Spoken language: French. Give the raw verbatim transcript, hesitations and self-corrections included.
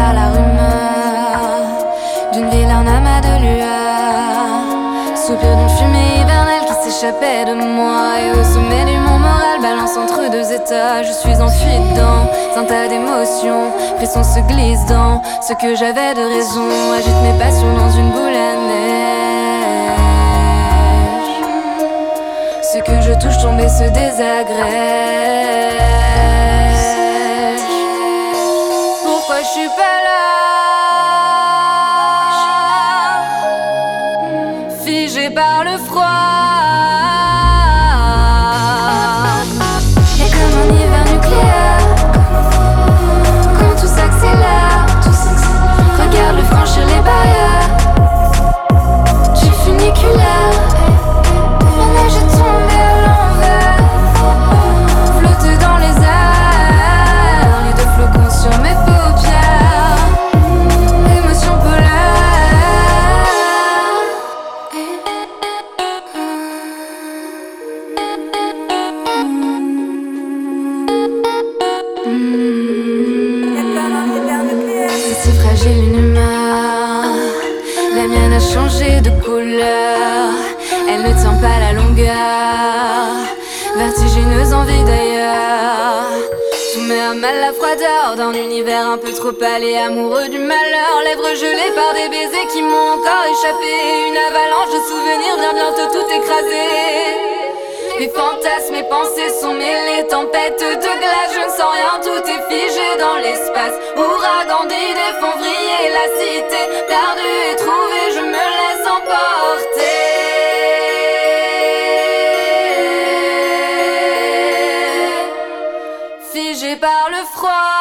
par la rumeur d'une ville, un amas de lueur, soupir d'une fumée hivernale qui s'échappait de moi. Et au sommet du mont moral, balance entre deux états. Je suis enfuie dedans, un tas d'émotions, frissons se glissent dans ce que j'avais de raison. Agite mes passions dans une boule à neige. Ce que je touche tombe et se désagrège. Pourquoi je suis pas là, figée par le froid? Et comme un hiver nucléaire, quand tout s'accélère, regarde le franchir les barrières du funiculaire. La neige est tombée à l'envers, flotte dans les airs, lit de flocons sur mes paupières, émotion polaire. C'est si fragile une humeur, la mienne a changé de couleur. Elle ne tient pas la longueur, vertigineuse envie d'ailleurs. Tout met à mal la froideur d'un univers un peu trop pâle et amoureux du malheur. Lèvres gelées par des baisers qui m'ont encore échappé. Une avalanche de souvenirs vient bientôt tout écraser. Mes fantasmes, mes pensées sont mêlées, tempêtes de glace, je ne sens rien, tout est figé dans l'espace. Ouragan d'idées font vriller la cité, perdue et trouvée, je me laisse emporter. Figé par le froid.